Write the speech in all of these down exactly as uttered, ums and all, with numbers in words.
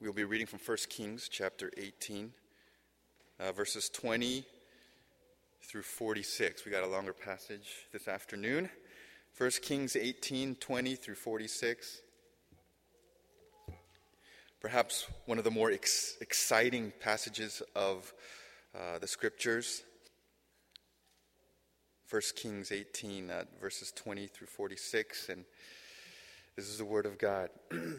We'll be reading from First Kings chapter eighteen, uh, verses twenty through forty-six. We got a longer passage this afternoon. First Kings eighteen, twenty through forty-six. Perhaps one of the more ex- exciting passages of uh, the scriptures. First Kings eighteen, uh, verses twenty through forty-six, and this is the word of God.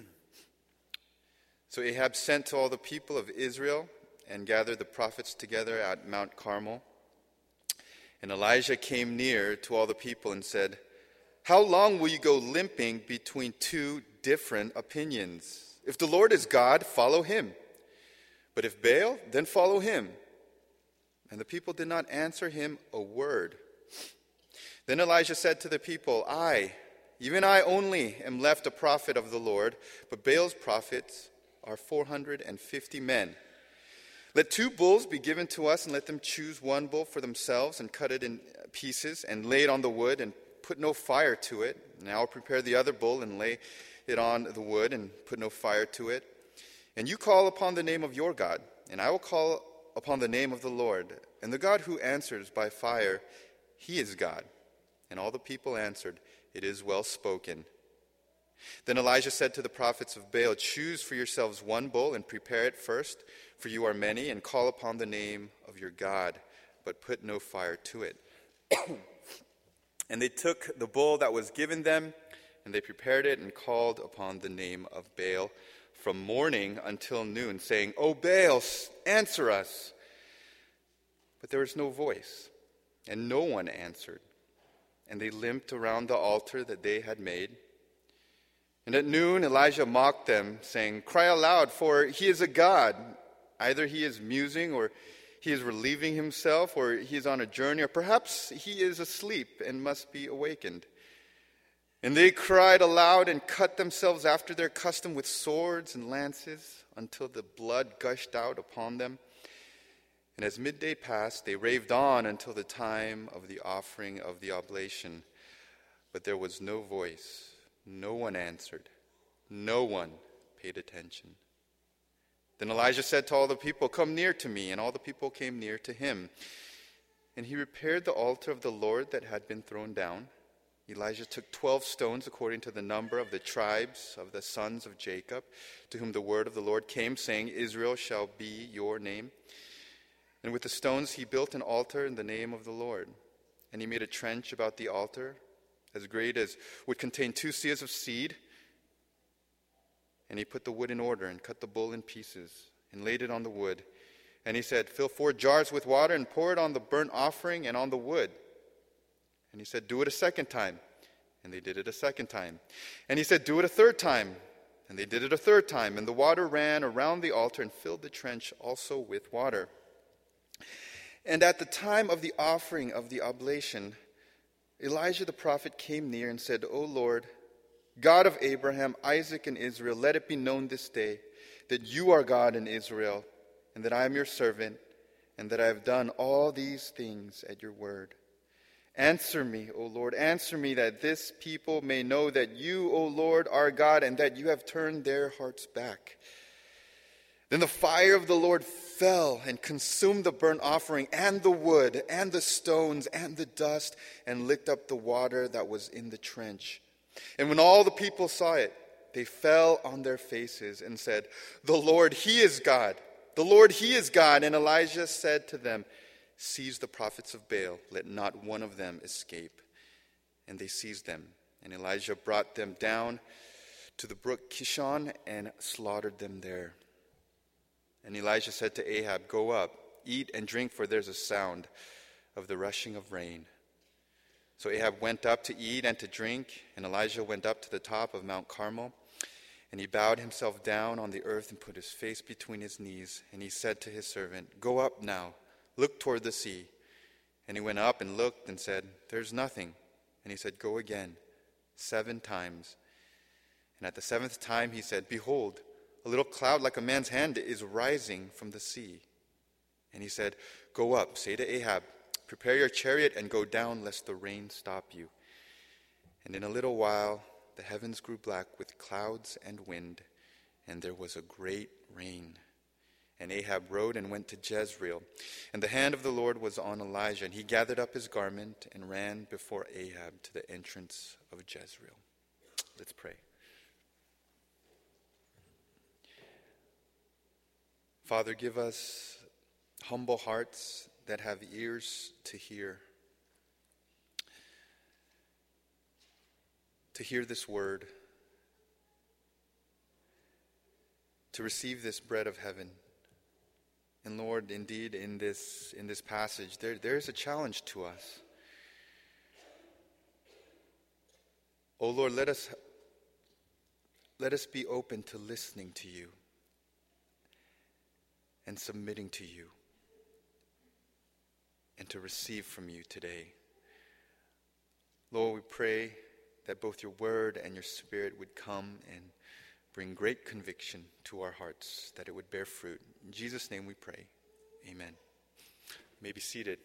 So Ahab sent to all the people of Israel and gathered the prophets together at Mount Carmel. And Elijah came near to all the people and said, "How long will you go limping between two different opinions? If the Lord is God, follow him. But if Baal, then follow him." And the people did not answer him a word. Then Elijah said to the people, I, even I only, am left a prophet of the Lord, but Baal's prophets are four hundred fifty men. Let two bulls be given to us, and let them choose one bull for themselves, and cut it in pieces, and lay it on the wood, and put no fire to it. And I will prepare the other bull, and lay it on the wood, and put no fire to it. And you call upon the name of your God, and I will call upon the name of the Lord. And the God who answers by fire, he is God. And all the people answered, It is well spoken. Then Elijah said to the prophets of Baal, Choose for yourselves one bull and prepare it first, for you are many, and call upon the name of your God, but put no fire to it. And they took the bull that was given them, and they prepared it and called upon the name of Baal from morning until noon, saying, O Baal, answer us. But there was no voice, and no one answered. And they limped around the altar that they had made. And at noon Elijah mocked them, saying, Cry aloud, for he is a god. Either he is musing, or he is relieving himself, or he is on a journey, or perhaps he is asleep and must be awakened. And they cried aloud and cut themselves after their custom with swords and lances, until the blood gushed out upon them. And as midday passed, they raved on until the time of the offering of the oblation. But there was no voice. No one answered. No one paid attention. Then Elijah said to all the people, Come near to me. And all the people came near to him. And he repaired the altar of the Lord that had been thrown down. Elijah took twelve stones according to the number of the tribes of the sons of Jacob, to whom the word of the Lord came, saying, Israel shall be your name. And with the stones he built an altar in the name of the Lord. And he made a trench about the altar, as great as would contain two seahs of seed. And he put the wood in order, and cut the bull in pieces, and laid it on the wood. And he said, Fill four jars with water, and pour it on the burnt offering and on the wood. And he said, Do it a second time. And they did it a second time. And he said, Do it a third time. And they did it a third time. And the water ran around the altar, and filled the trench also with water. And at the time of the offering of the oblation, Elijah the prophet came near and said, O Lord, God of Abraham, Isaac, and Israel, let it be known this day that you are God in Israel, and that I am your servant, and that I have done all these things at your word. Answer me, O Lord, answer me, that this people may know that you, O Lord, are God, and that you have turned their hearts back. Then the fire of the Lord fell and consumed the burnt offering and the wood and the stones and the dust, and licked up the water that was in the trench. And when all the people saw it, they fell on their faces and said, The Lord, he is God. The Lord, he is God. And Elijah said to them, Seize the prophets of Baal, let not one of them escape. And they seized them. And Elijah brought them down to the brook Kishon and slaughtered them there. And Elijah said to Ahab, Go up, eat and drink, for there's a sound of the rushing of rain. So Ahab went up to eat and to drink, and Elijah went up to the top of Mount Carmel. And he bowed himself down on the earth and put his face between his knees. And he said to his servant, Go up now, look toward the sea. And he went up and looked and said, There's nothing. And he said, Go again, seven times. And at the seventh time he said, Behold, a little cloud like a man's hand is rising from the sea. And he said, Go up, say to Ahab, Prepare your chariot and go down, lest the rain stop you. And in a little while the heavens grew black with clouds and wind, and there was a great rain. And Ahab rode and went to Jezreel. And the hand of the Lord was on Elijah, and he gathered up his garment and ran before Ahab to the entrance of Jezreel. Let's pray. Father, give us humble hearts that have ears to hear. To hear this word. To receive this bread of heaven. And Lord, indeed, in this in this passage, there, there's a challenge to us. Oh Lord, let us let us be open to listening to you and submitting to you and to receive from you today. Lord, we pray that both your word and your spirit would come and bring great conviction to our hearts, that it would bear fruit. In Jesus' name we pray. Amen. You may be seated.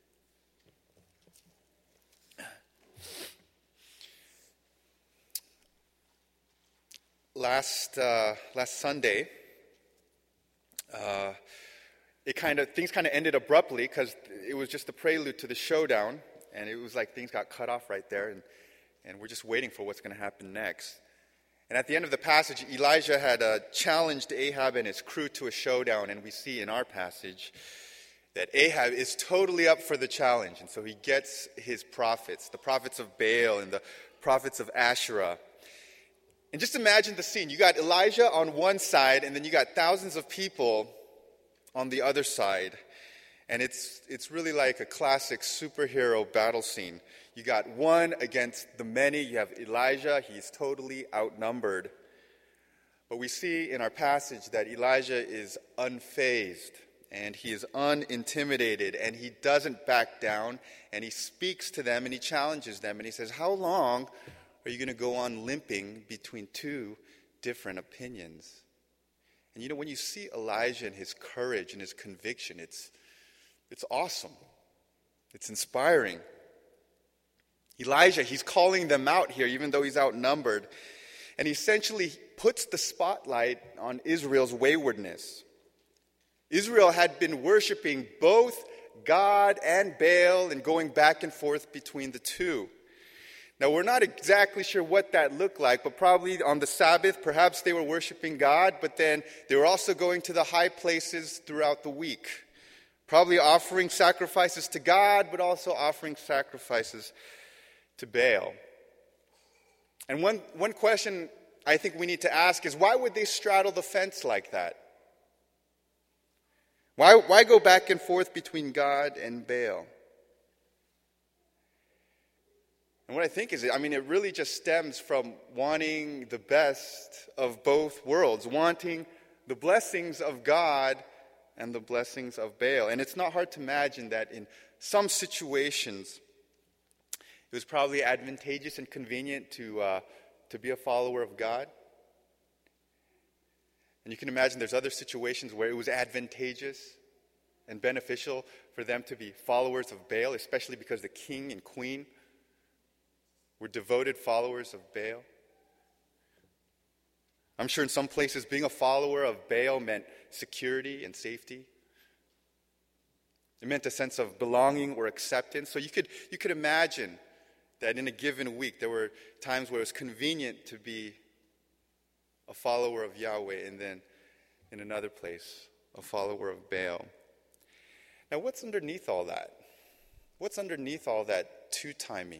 Last uh, last Sunday, uh, it kind of things kind of ended abruptly because it was just the prelude to the showdown, and it was like things got cut off right there, and and we're just waiting for what's going to happen next. And at the end of the passage, Elijah had uh, challenged Ahab and his crew to a showdown, and we see in our passage that Ahab is totally up for the challenge. And so he gets his prophets, the prophets of Baal and the prophets of Asherah. And just imagine the scene. You got Elijah on one side, and then you got thousands of people on the other side. And it's it's really like a classic superhero battle scene. You got one against the many. You have Elijah. He's totally outnumbered. But we see in our passage that Elijah is unfazed and he is unintimidated and he doesn't back down, and he speaks to them and he challenges them and he says, how long are you going to go on limping between two different opinions? And you know, when you see Elijah and his courage and his conviction, it's it's awesome. It's inspiring. Elijah, he's calling them out here, even though he's outnumbered. And he essentially puts the spotlight on Israel's waywardness. Israel had been worshiping both God and Baal and going back and forth between the two. Now, we're not exactly sure what that looked like, but probably on the Sabbath, perhaps they were worshiping God, but then they were also going to the high places throughout the week. Probably offering sacrifices to God, but also offering sacrifices to Baal. And one, one question I think we need to ask is, why would they straddle the fence like that? Why, why go back and forth between God and Baal? And what I think is, I mean, it really just stems from wanting the best of both worlds, wanting the blessings of God and the blessings of Baal. And it's not hard to imagine that in some situations, it was probably advantageous and convenient to uh, to be a follower of God. And you can imagine there's other situations where it was advantageous and beneficial for them to be followers of Baal, especially because the king and queen were devoted followers of Baal. I'm sure in some places being a follower of Baal meant security and safety. It meant a sense of belonging or acceptance. So you could you could imagine that in a given week there were times where it was convenient to be a follower of Yahweh, and then in another place a follower of Baal. Now, what's underneath all that? What's underneath all that two-timing?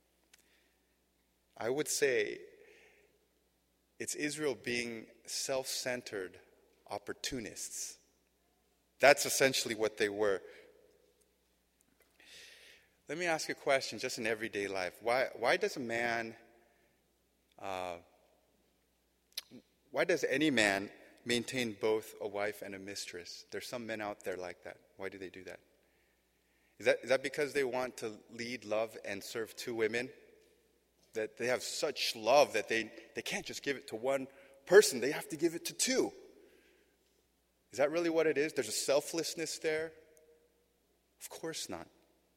I would say it's Israel being self-centered opportunists. That's essentially what they were. Let me ask you a question just in everyday life. Why, why does a man, uh, why does any man maintain both a wife and a mistress? There's some men out there like that. Why do they do that? Is that, is that because they want to lead, love, and serve two women? That they have such love that they, they can't just give it to one person. They have to give it to two. Is that really what it is? There's a selflessness there? Of course not.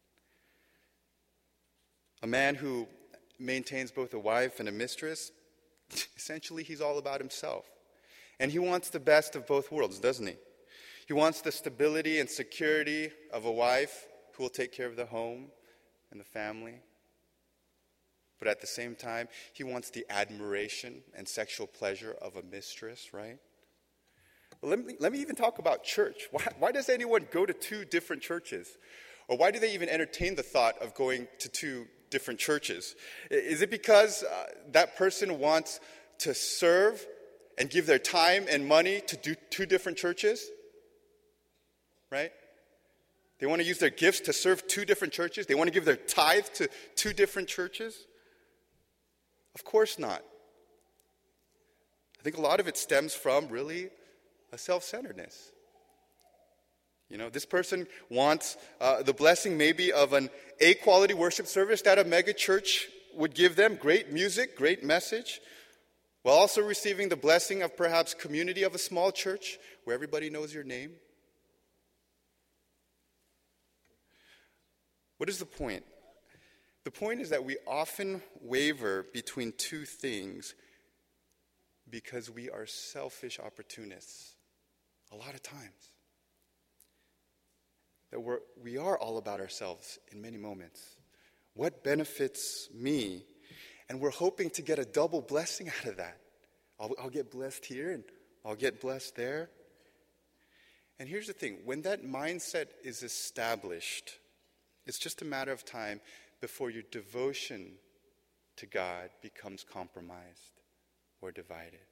A man who maintains both a wife and a mistress, essentially he's all about himself. And he wants the best of both worlds, doesn't he? He wants the stability and security of a wife who will take care of the home and the family. But at the same time, he wants the admiration and sexual pleasure of a mistress, right? Well, let me, let me even talk about church. Why, why does anyone go to two different churches? Or why do they even entertain the thought of going to two different churches? Is it because uh, that person wants to serve and give their time and money to do two different churches? Right? They want to use their gifts to serve two different churches? They want to give their tithe to two different churches? Of course not. I think a lot of it stems from really a self-centeredness. You know, this person wants uh, the blessing maybe of an A-quality worship service that a mega church would give them. Great music, great message. While also receiving the blessing of perhaps community of a small church where everybody knows your name. What is the point? The point is that we often waver between two things because we are selfish opportunists a lot of times. That we're, we are all about ourselves in many moments. What benefits me? And we're hoping to get a double blessing out of that. I'll, I'll get blessed here and I'll get blessed there. And here's the thing. When that mindset is established, it's just a matter of time before your devotion to God becomes compromised or divided.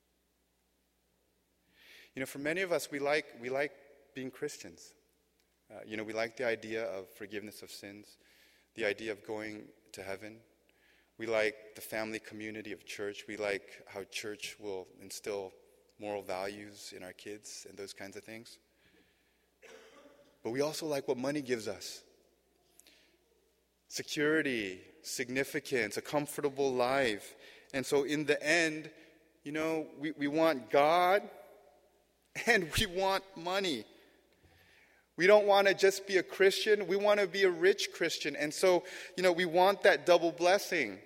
You know, for many of us, we like we like being Christians. Uh, you know, we like the idea of forgiveness of sins, the idea of going to heaven. We like the family community of church. We like how church will instill moral values in our kids and those kinds of things. But we also like what money gives us. Security, significance, a comfortable life. And so in the end, you know, we, we want God and we want money. We don't want to just be a Christian. We want to be a rich Christian. And so, you know, we want that double blessing.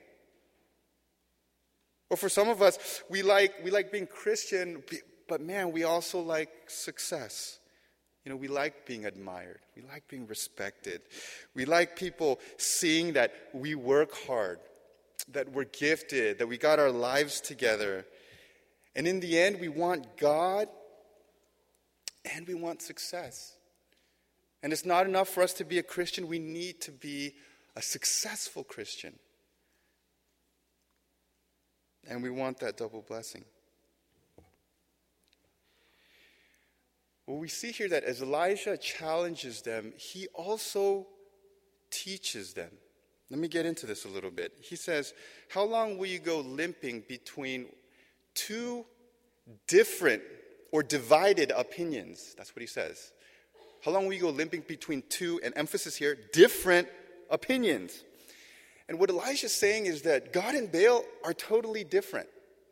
Or for some of us, we like we like being Christian, but man, we also like success. You know, we like being admired. We like being respected. We like people seeing that we work hard, that we're gifted, that we got our lives together. And in the end, we want God and we want success. And it's not enough for us to be a Christian. We need to be a successful Christian. And we want that double blessing. Well, we see here that as Elijah challenges them, he also teaches them. Let me get into this a little bit. He says, how long will you go limping between two different or divided opinions? That's what he says. How long will you go limping between two, and emphasis here, different opinions? And what Elijah's saying is that God and Baal are totally different.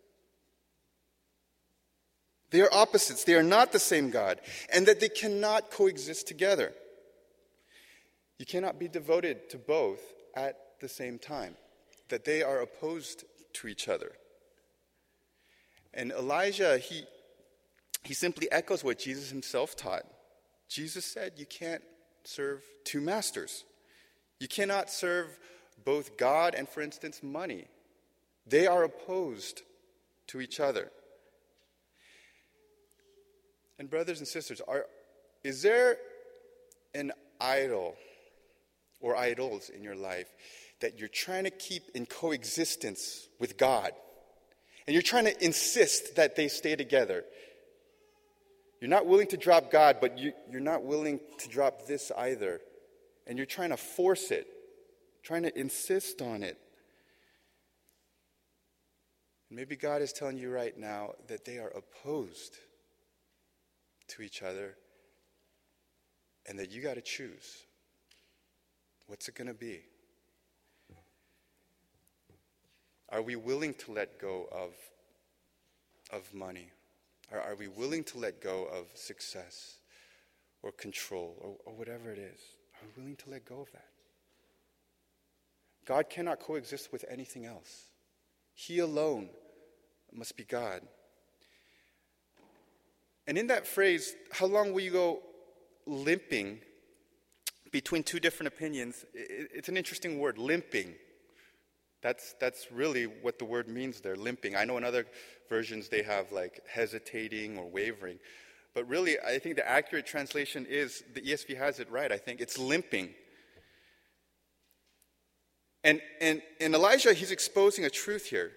They are opposites. They are not the same God. And that they cannot coexist together. You cannot be devoted to both at the same time. That they are opposed to each other. And Elijah, he, he simply echoes what Jesus himself taught. Jesus said you can't serve two masters. You cannot serve both God and, for instance, money. They are opposed to each other. And brothers and sisters, are, is there an idol or idols in your life that you're trying to keep in coexistence with God? And you're trying to insist that they stay together. You're not willing to drop God, but you, you're not willing to drop this either. And you're trying to force it, trying to insist on it. And maybe God is telling you right now that they are opposed to each other and that you got to choose. What's it going to be? Are we willing to let go of, of money? Or are we willing to let go of success or control or, or whatever it is? Are we willing to let go of that? God cannot coexist with anything else. He alone must be God. And in that phrase, how long will you go limping between two different opinions? It's an interesting word, limping. That's that's really what the word means there, limping. I know in other versions they have like hesitating or wavering. But really, I think the accurate translation is, the E S V has it right, I think. It's limping. And, and, and Elijah, he's exposing a truth here.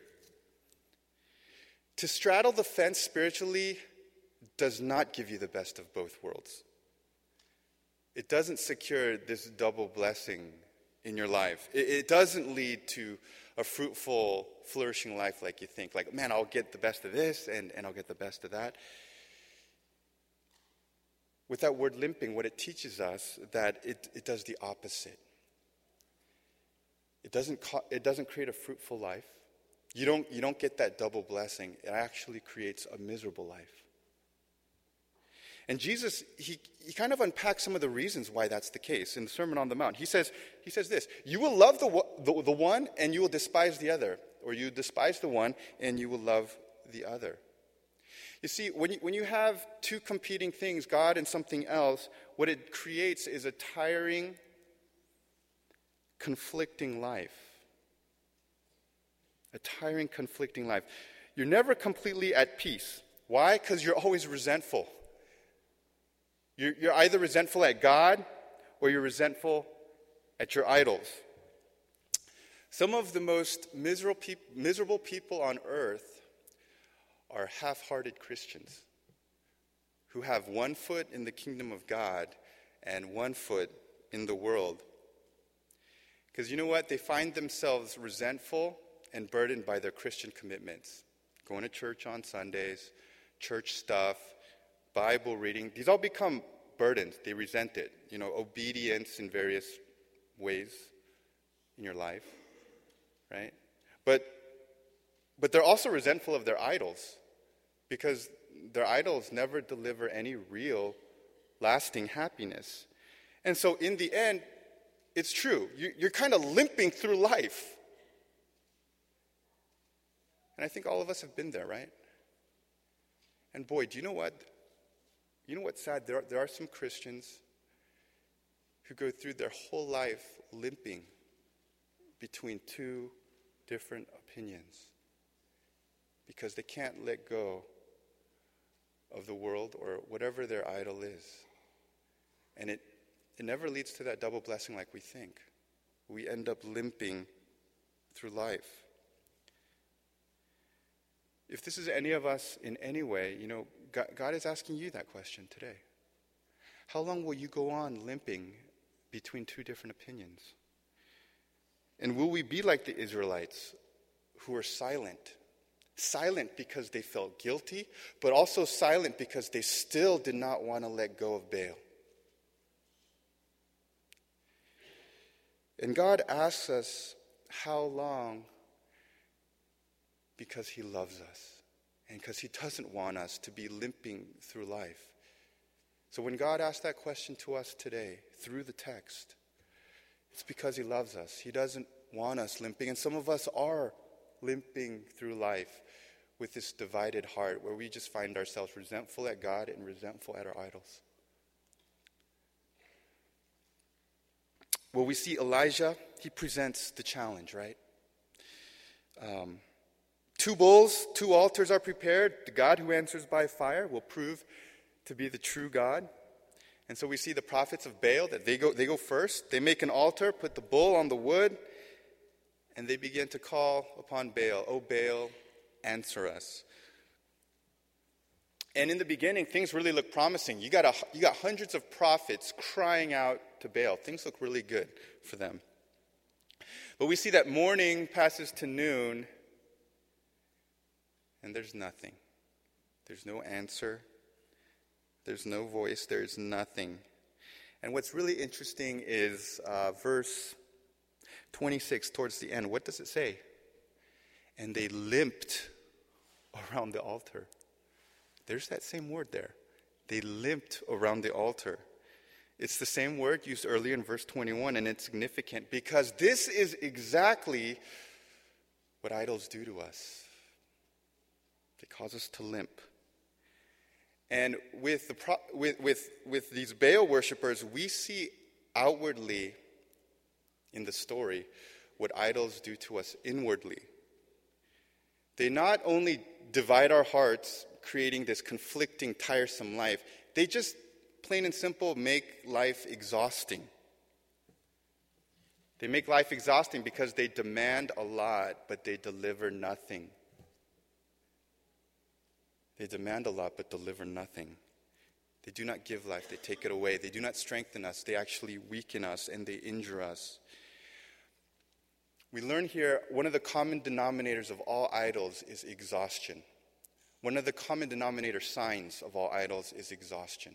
To straddle the fence spiritually does not give you the best of both worlds. It doesn't secure this double blessing in your life. It, it doesn't lead to a fruitful, flourishing life like you think. Like, man, I'll get the best of this and, and I'll get the best of that. With that word limping, what it teaches us, that it, it does the opposite. It doesn't, co- it doesn't create a fruitful life. You don't, you don't get that double blessing. It actually creates a miserable life. And Jesus, he, he kind of unpacks some of the reasons why that's the case in the Sermon on the Mount. He says, he says this, you will love the, the, the one and you will despise the other. Or you despise the one and you will love the other. You see, when you, when you have two competing things, God and something else, what it creates is a tiring, conflicting life. A tiring, conflicting life. You're never completely at peace. Why? Because you're always resentful. You're, you're either resentful at God or you're resentful at your idols. Some of the most miserable, pe- miserable people on earth are half-hearted Christians who have one foot in the kingdom of God and one foot in the world. Because you know what? They find themselves resentful and burdened by their Christian commitments. Going to church on Sundays, church stuff, Bible reading. These all become burdens. They resent it. You know, obedience in various ways in your life, right? But, but they're also resentful of their idols because their idols never deliver any real, lasting happiness. And so in the end, it's true. You're kind of limping through life. And I think all of us have been there, right? And boy, do you know what? You know what's sad? There are, there are some Christians who go through their whole life limping between two different opinions because they can't let go of the world or whatever their idol is. And it It never leads to that double blessing like we think. We end up limping through life. If this is any of us in any way, you know, God, God is asking you that question today. How long will you go on limping between two different opinions? And will we be like the Israelites who were silent? Silent because they felt guilty, but also silent because they still did not want to let go of Baal. And God asks us how long because he loves us and because he doesn't want us to be limping through life. So when God asks that question to us today through the text, it's because he loves us. He doesn't want us limping. And some of us are limping through life with this divided heart where we just find ourselves resentful at God and resentful at our idols. Well, we see Elijah, he presents the challenge, right? Um, two bulls, two altars are prepared. The God who answers by fire will prove to be the true God. And so we see the prophets of Baal, that they go, they go first. They make an altar, put the bull on the wood, and they begin to call upon Baal. "Oh, Baal, answer us." And in the beginning, things really look promising. You got a, you got hundreds of prophets crying out to Baal. Things look really good for them. But we see that morning passes to noon, and there's nothing. There's no answer. There's no voice. There's nothing. And what's really interesting is uh, verse twenty-six, towards the end. What does it say? And they limped around the altar. There's that same word there. They limped around the altar. It's the same word used earlier in verse twenty-one, and it's significant because this is exactly what idols do to us. They cause us to limp. And with, the pro- with, with, with these Baal worshipers, we see outwardly in the story what idols do to us inwardly. They not only divide our hearts, creating this conflicting, tiresome life, they just, plain and simple, make life exhausting. They make life exhausting because they demand a lot, but they deliver nothing. They demand a lot, but deliver nothing. They do not give life, they take it away. They do not strengthen us, they actually weaken us and they injure us. We learn here one of the common denominators of all idols is exhaustion. One of the common denominator signs of all idols is exhaustion.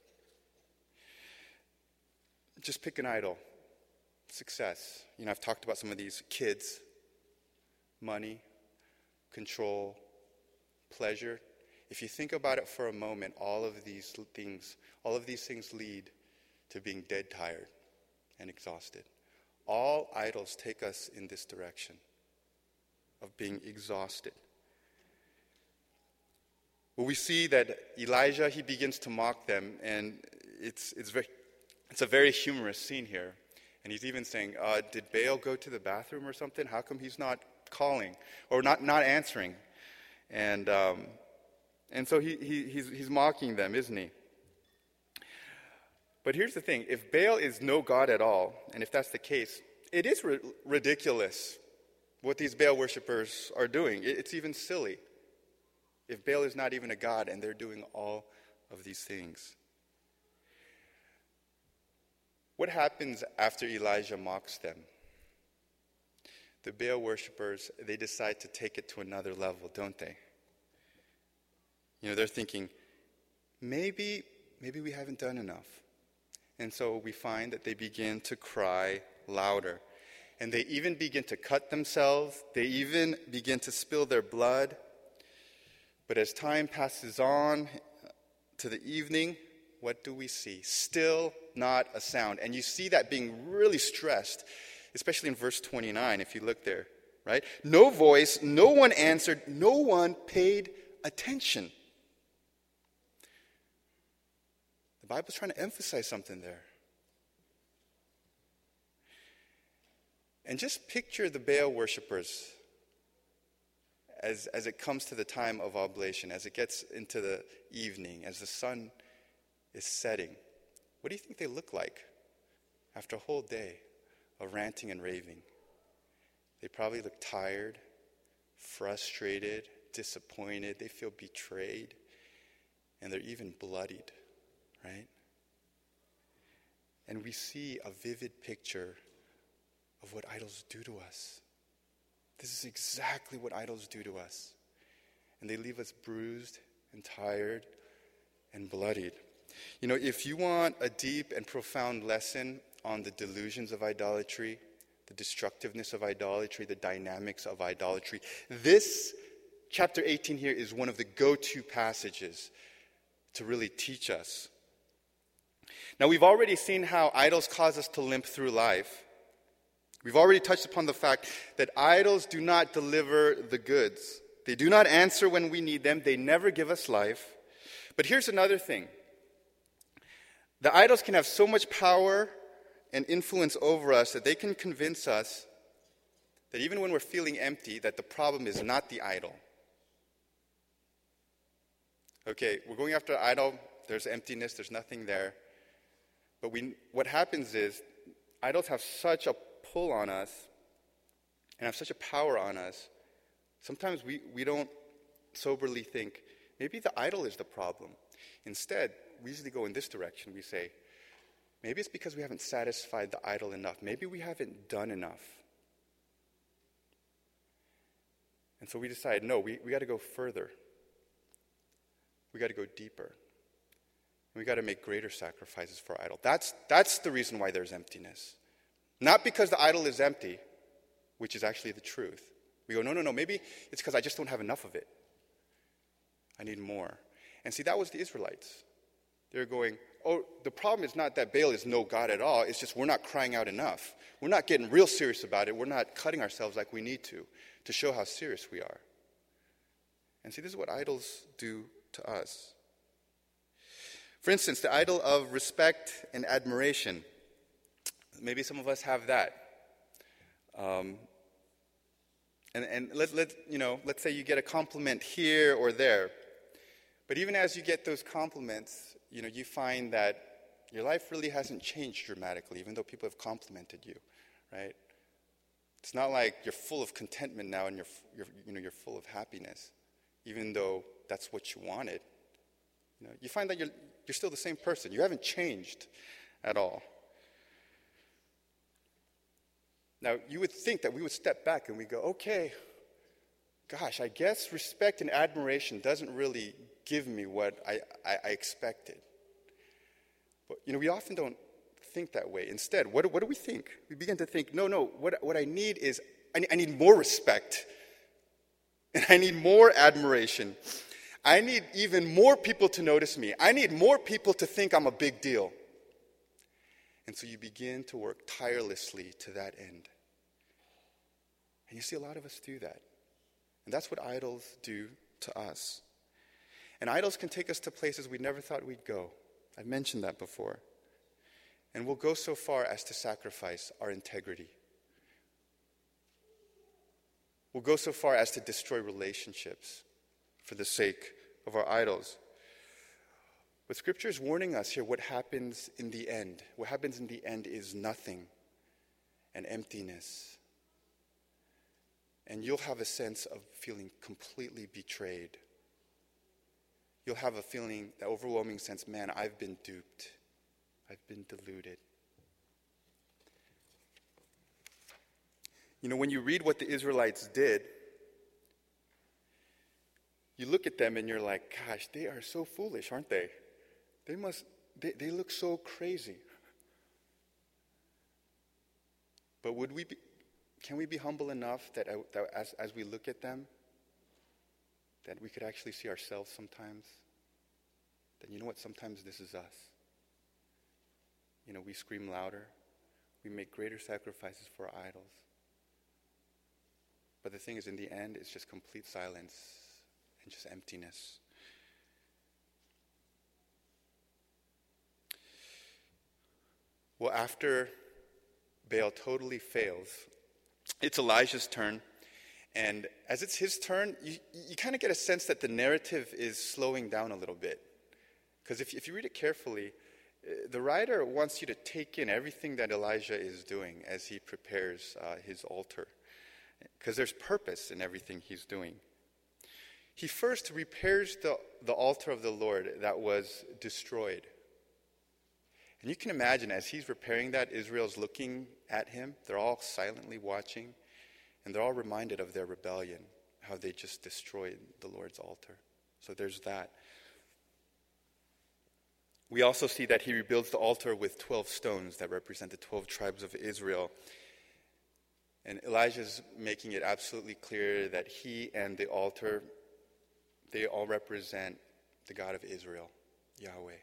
Just pick an idol. Success. You know, I've talked about some of these: kids, money, control, pleasure. If you think about it for a moment, all of these things, all of these things lead to being dead tired and exhausted. All idols take us in this direction of being exhausted. Well, we see that Elijah, he begins to mock them, and it's it's very it's a very humorous scene here. And he's even saying, uh, did Baal go to the bathroom or something? How come he's not calling or not, not answering? And um, and so he, he he's he's mocking them, isn't he? But here's the thing: if Baal is no god at all, and if that's the case, it is ri- ridiculous what these Baal worshipers are doing. It, it's even silly. If Baal is not even a god and they're doing all of these things. What happens after Elijah mocks them? The Baal worshipers, they decide to take it to another level, don't they? You know, they're thinking, maybe, maybe we haven't done enough. And so we find that they begin to cry louder. And they even begin to cut themselves. They even begin to spill their blood. But as time passes on to the evening, what do we see? Still not a sound. And you see that being really stressed, especially in verse twenty-nine, if you look there, right? No voice, no one answered, no one paid attention. The Bible's trying to emphasize something there. And just picture the Baal worshipers as, as it comes to the time of oblation, as it gets into the evening, as the sun is setting. What do you think they look like after a whole day of ranting and raving? They probably look tired, frustrated, disappointed. They feel betrayed, and they're even bloodied, right? And we see a vivid picture of what idols do to us. This is exactly what idols do to us. And they leave us bruised and tired and bloodied. You know, if you want a deep and profound lesson on the delusions of idolatry, the destructiveness of idolatry, the dynamics of idolatry, this chapter eighteen here is one of the go-to passages to really teach us. Now, we've already seen how idols cause us to limp through life. We've already touched upon the fact that idols do not deliver the goods. They do not answer when we need them. They never give us life. But here's another thing. The idols can have so much power and influence over us that they can convince us that even when we're feeling empty, that the problem is not the idol. Okay, we're going after an idol. There's emptiness. There's nothing there. But we, what happens is idols have such a pull on us and have such a power on us. Sometimes we, we don't soberly think, maybe the idol is the problem. Instead, we usually go in this direction. We say, maybe it's because we haven't satisfied the idol enough. Maybe we haven't done enough. And so we decide, no, we, we got to go further. We got to go deeper. And we got to make greater sacrifices for our idol. That's, that's the reason why there's emptiness. Not because the idol is empty, which is actually the truth. We go, no, no, no, maybe it's because I just don't have enough of it. I need more. And see, that was the Israelites. They're going, oh, the problem is not that Baal is no God at all. It's just we're not crying out enough. We're not getting real serious about it. We're not cutting ourselves like we need to, to show how serious we are. And see, this is what idols do to us. For instance, the idol of respect and admiration. Maybe some of us have that. Um, and and let, let, you know, let's say you get a compliment here or there. But even as you get those compliments, you know, you find that your life really hasn't changed dramatically, even though people have complimented you, right? It's not like you're full of contentment now and you're, you're, you know, you're full of happiness, even though that's what you wanted. You know, you find that you're, you're still the same person. You haven't changed at all. Now, you would think that we would step back and we go, okay, gosh, I guess respect and admiration doesn't really give me what I, I, I expected. But, you know, we often don't think that way. Instead, what, what do we think? We begin to think, no, no, what, what I need is, I need, I need more respect. And I need more admiration. I need even more people to notice me. I need more people to think I'm a big deal. And so you begin to work tirelessly to that end. And you see a lot of us do that. And that's what idols do to us. And idols can take us to places we never thought we'd go. I've mentioned that before. And we'll go so far as to sacrifice our integrity. We'll go so far as to destroy relationships for the sake of our idols. But Scripture is warning us here what happens in the end. What happens in the end is nothing and emptiness. And you'll have a sense of feeling completely betrayed. You'll have a feeling, that overwhelming sense, man, I've been duped. I've been deluded. You know, when you read what the Israelites did, you look at them and you're like, gosh, they are so foolish, aren't they? They must, they, they look so crazy. But would we be, can we be humble enough that, that as, as we look at them, that we could actually see ourselves sometimes? That, you know what, sometimes this is us. You know, we scream louder. We make greater sacrifices for our idols. But the thing is, in the end, it's just complete silence and just emptiness. Well, after Baal totally fails, it's Elijah's turn. And as it's his turn, you, you kind of get a sense that the narrative is slowing down a little bit. Because if, if you read it carefully, the writer wants you to take in everything that Elijah is doing as he prepares uh, his altar. Because there's purpose in everything he's doing. He first repairs the, the altar of the Lord that was destroyed. And you can imagine as he's repairing that, Israel's looking at him. They're all silently watching. And they're all reminded of their rebellion, how they just destroyed the Lord's altar. So there's that. We also see that he rebuilds the altar with twelve stones that represent the twelve tribes of Israel. And Elijah's making it absolutely clear that he and the altar, they all represent the God of Israel, Yahweh.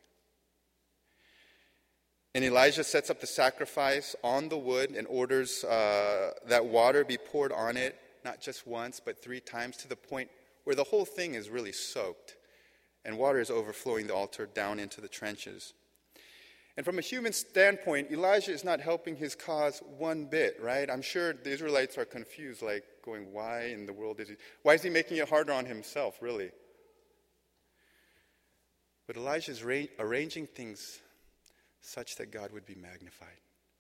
And Elijah sets up the sacrifice on the wood and orders uh, that water be poured on it, not just once, but three times, to the point where the whole thing is really soaked. And water is overflowing the altar down into the trenches. And from a human standpoint, Elijah is not helping his cause one bit, right? I'm sure the Israelites are confused, like going, why in the world is he, why is he making it harder on himself, really? But Elijah is ra- arranging things such that God would be magnified.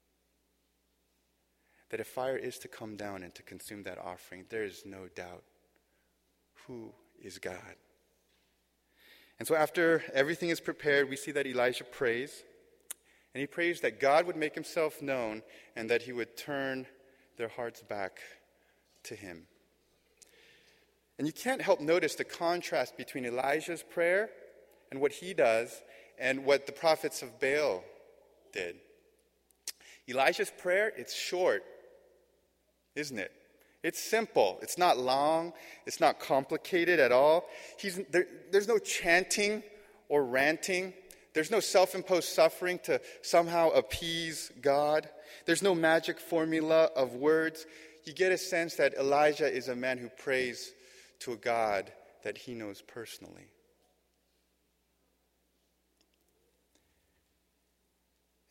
That if fire is to come down and to consume that offering, there is no doubt who is God. And so after everything is prepared, we see that Elijah prays. And he prays that God would make himself known and that he would turn their hearts back to him. And you can't help notice the contrast between Elijah's prayer and what he does and what the prophets of Baal did. Elijah's prayer, it's short, isn't it? It's simple. It's not long. It's not complicated at all. He's, there, there's no chanting or ranting. There's no self-imposed suffering to somehow appease God. There's no magic formula of words. You get a sense that Elijah is a man who prays to a God that he knows personally.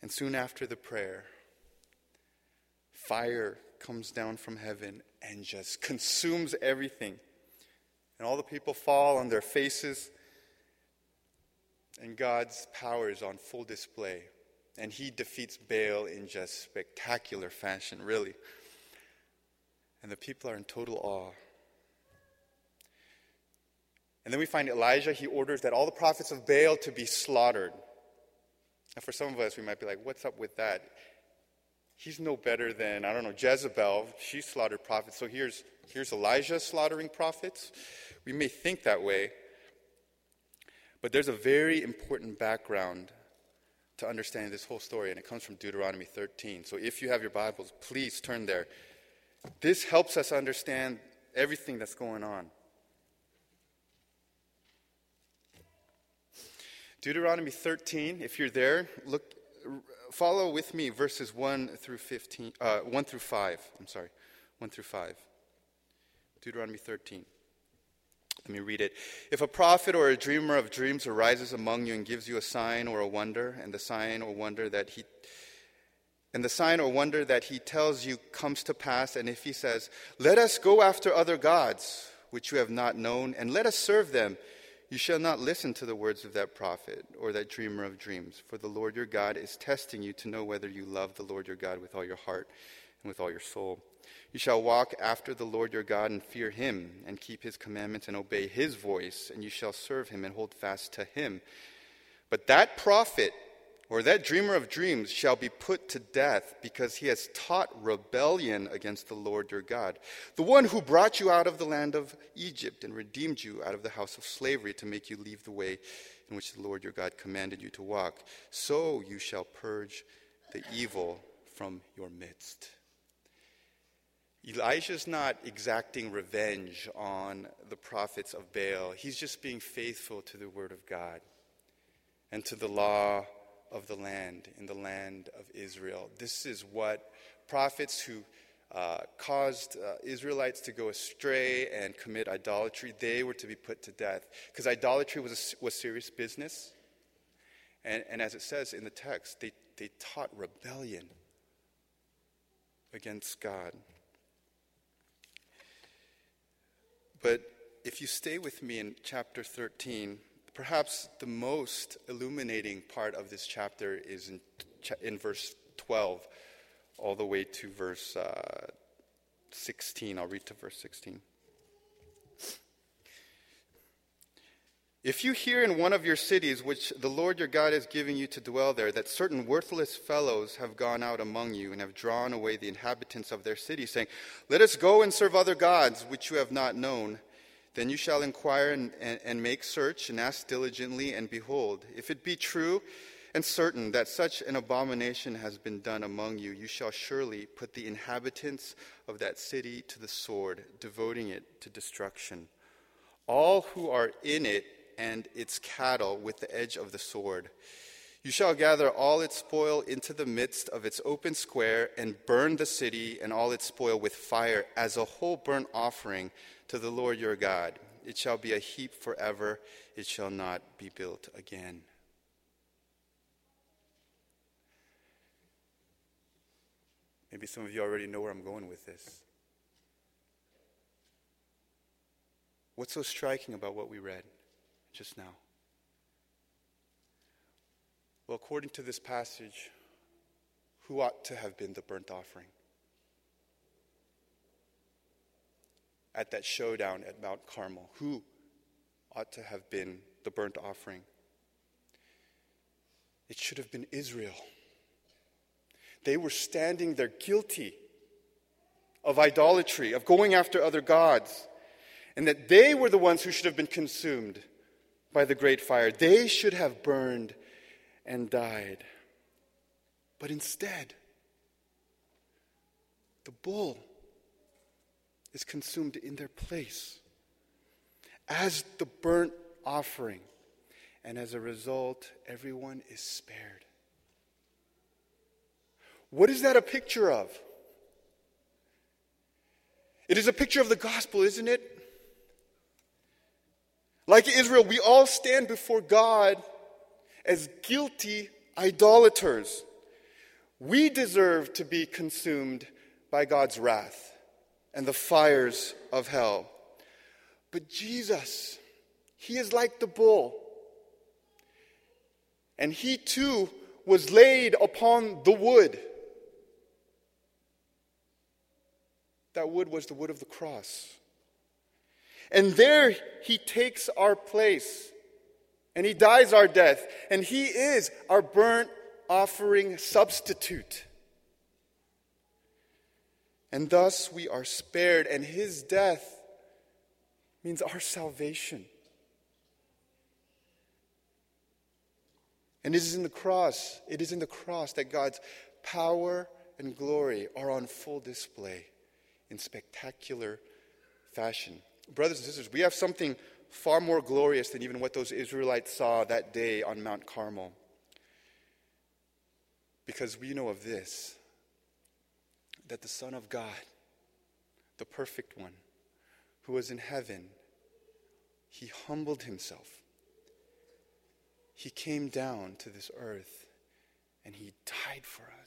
And soon after the prayer, fire comes down from heaven and just consumes everything. And all the people fall on their faces, and God's power is on full display. And he defeats Baal in just spectacular fashion, really. And the people are in total awe. And then we find Elijah, he orders that all the prophets of Baal to be slaughtered. Now for some of us, we might be like, what's up with that? He's no better than, I don't know, Jezebel. She slaughtered prophets. So here's, here's Elijah slaughtering prophets. We may think that way. But there's a very important background to understanding this whole story, and it comes from Deuteronomy thirteen. So if you have your Bibles, please turn there. This helps us understand everything that's going on. Deuteronomy thirteen, if you're there, look, follow with me verses one through fifteen, uh, one through five. I'm sorry, one through five. Deuteronomy thirteen. Let me read it. If a prophet or a dreamer of dreams arises among you and gives you a sign or a wonder, and the sign or wonder that he and the sign or wonder that he tells you comes to pass, and if he says, "Let us go after other gods, which you have not known, and let us serve them," you shall not listen to the words of that prophet or that dreamer of dreams, for the Lord your God is testing you to know whether you love the Lord your God with all your heart and with all your soul. You shall walk after the Lord your God and fear him and keep his commandments and obey his voice, and you shall serve him and hold fast to him. But that prophet or that dreamer of dreams shall be put to death because he has taught rebellion against the Lord your God, the one who brought you out of the land of Egypt and redeemed you out of the house of slavery to make you leave the way in which the Lord your God commanded you to walk. So you shall purge the evil from your midst. Elijah's not exacting revenge on the prophets of Baal. He's just being faithful to the word of God and to the law of the land, in the land of Israel. This is what prophets who uh, caused uh, Israelites to go astray and commit idolatry, they were to be put to death. Because idolatry was a, was serious business. And, and as it says in the text, they, they taught rebellion against God. But if you stay with me in chapter thirteen, perhaps the most illuminating part of this chapter is in, in verse twelve, all the way to verse uh, sixteen. I'll read to verse sixteen. If you hear in one of your cities, which the Lord your God is giving you to dwell there, that certain worthless fellows have gone out among you and have drawn away the inhabitants of their city, saying, "Let us go and serve other gods, which you have not known," then you shall inquire and, and, and make search and ask diligently, and behold, if it be true and certain that such an abomination has been done among you, you shall surely put the inhabitants of that city to the sword, devoting it to destruction. All who are in it and its cattle with the edge of the sword. You shall gather all its spoil into the midst of its open square and burn the city and all its spoil with fire as a whole burnt offering to the Lord your God. It shall be a heap forever. It shall not be built again. Maybe some of you already know where I'm going with this. What's so striking about what we read just now? Well, according to this passage, who ought to have been the burnt offering at that showdown at Mount Carmel? Who ought to have been the burnt offering? It should have been Israel. They were standing there guilty of idolatry, of going after other gods, and that they were the ones who should have been consumed by the great fire. They should have burned and died. But instead, the bull is consumed in their place as the burnt offering. And as a result, everyone is spared. What is that a picture of? It is a picture of the gospel, isn't it? Like Israel, we all stand before God as guilty idolaters. We deserve to be consumed by God's wrath and the fires of hell. But Jesus, he is like the bull. And he too was laid upon the wood. That wood was the wood of the cross. And there he takes our place. And he dies our death. And he is our burnt offering substitute. And thus we are spared. And his death means our salvation. And it is in the cross, it is in the cross that God's power and glory are on full display in spectacular fashion. Brothers and sisters, we have something far more glorious than even what those Israelites saw that day on Mount Carmel. Because we know of this, that the Son of God, the perfect one, who was in heaven, he humbled himself. He came down to this earth and he died for us.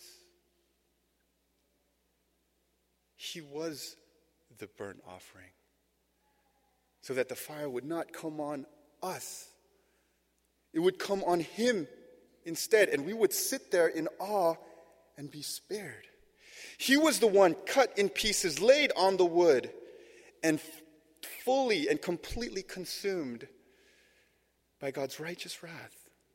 He was the burnt offering so that the fire would not come on us. It would come on him instead, and we would sit there in awe and be spared. He was the one cut in pieces, laid on the wood, and fully and completely consumed by God's righteous wrath.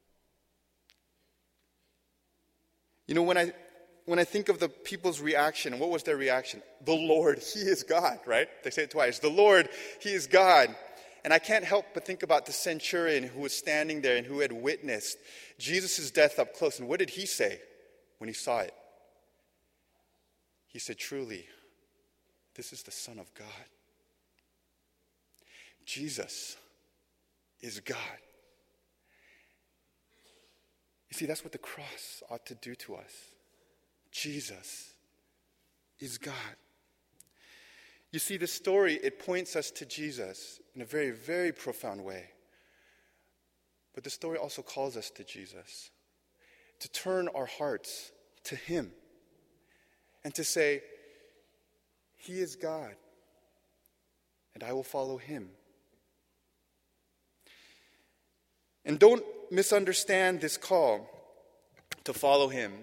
You know, when I when I think of the people's reaction, what was their reaction? The Lord, he is God, right? They say it twice. The Lord, he is God. And I can't help but think about the centurion who was standing there and who had witnessed Jesus' death up close. And what did he say when he saw it? He said, truly, this is the Son of God. Jesus is God. You see, that's what the cross ought to do to us. Jesus is God. You see, this story, it points us to Jesus in a very, very profound way. But the story also calls us to Jesus, to turn our hearts to him and to say, he is God, and I will follow him. And don't misunderstand this call to follow him.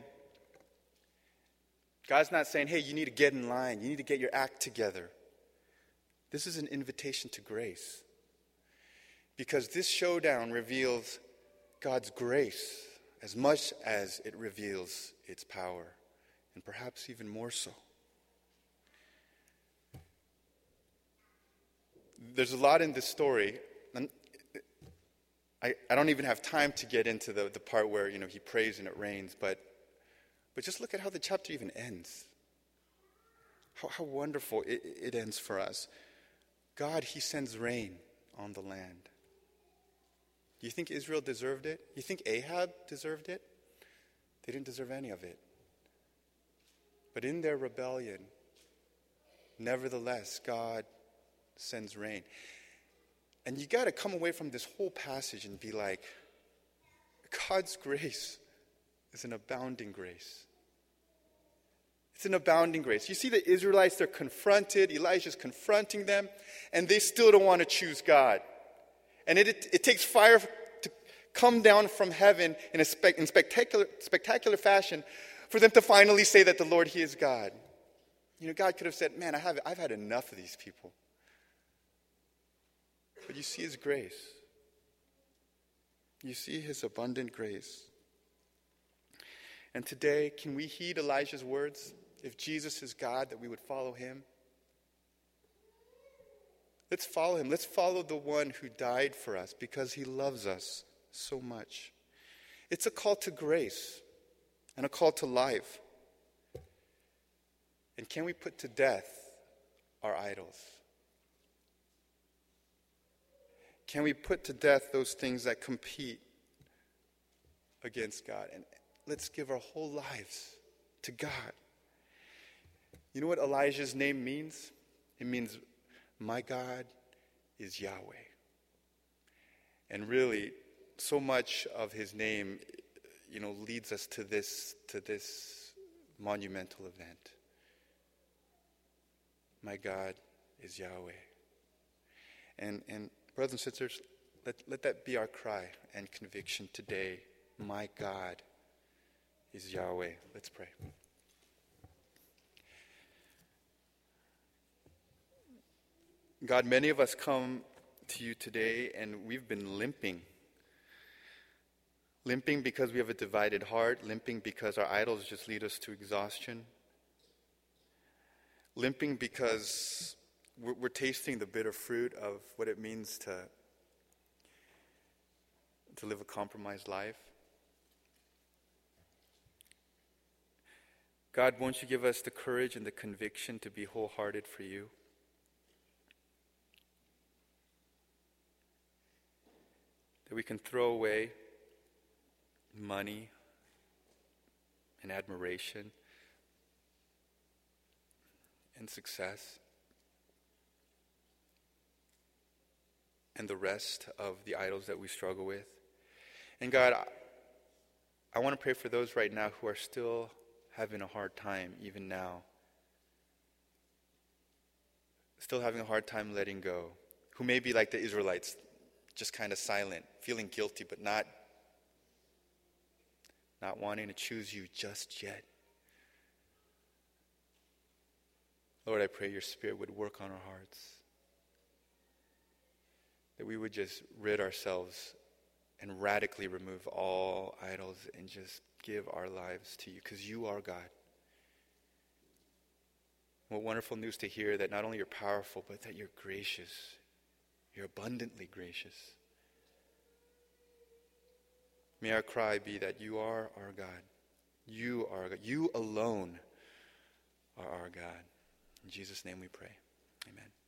God's not saying, hey, you need to get in line. You need to get your act together. This is an invitation to grace. Because this showdown reveals God's grace as much as it reveals its power, and perhaps even more so. There's a lot in this story. And I, I don't even have time to get into the, the part where, you know, he prays and it rains, but but just look at how the chapter even ends. How, how wonderful it, it ends for us. God, he sends rain on the land. Do you think Israel deserved it? You think Ahab deserved it? They didn't deserve any of it. But in their rebellion, nevertheless, God sends rain. And you got to come away from this whole passage and be like, God's grace is an abounding grace. It's an abounding grace. You see the Israelites, they're confronted. Elijah's confronting them, and they still don't want to choose God. And it, it, it takes fire to come down from heaven in a spe- in spectacular, spectacular fashion for them to finally say that the Lord, he is God. You know, God could have said, man, I have, I've had enough of these people. But you see his grace. You see his abundant grace. And today, can we heed Elijah's words? If Jesus is God, that we would follow him. Let's follow him. Let's follow the one who died for us because he loves us so much. It's a call to grace and a call to life. And can we put to death our idols? Can we put to death those things that compete against God? And let's give our whole lives to God. You know what Elijah's name means? It means, my God is Yahweh. And really, so much of his name, you know, leads us to this, to this monumental event. My God is Yahweh. And, and brothers and sisters, let, let that be our cry and conviction today. My God is Yahweh. Let's pray. God, many of us come to you today and we've been limping. Limping because we have a divided heart. Limping because our idols just lead us to exhaustion. Limping because we're, we're tasting the bitter fruit of what it means to, to live a compromised life. God, won't you give us the courage and the conviction to be wholehearted for you? That we can throw away money and admiration and success and the rest of the idols that we struggle with. And God, I, I want to pray for those right now who are still having a hard time, even now. Still having a hard time letting go. Who may be like the Israelites, just kind of silent, feeling guilty, but not, not wanting to choose you just yet. Lord, I pray your Spirit would work on our hearts. That we would just rid ourselves and radically remove all idols and just give our lives to you, because you are God. What wonderful news to hear that not only you're powerful, but that you're gracious. You're abundantly gracious. May our cry be that you are our God. You are our God. You alone are our God. In Jesus' name we pray. Amen.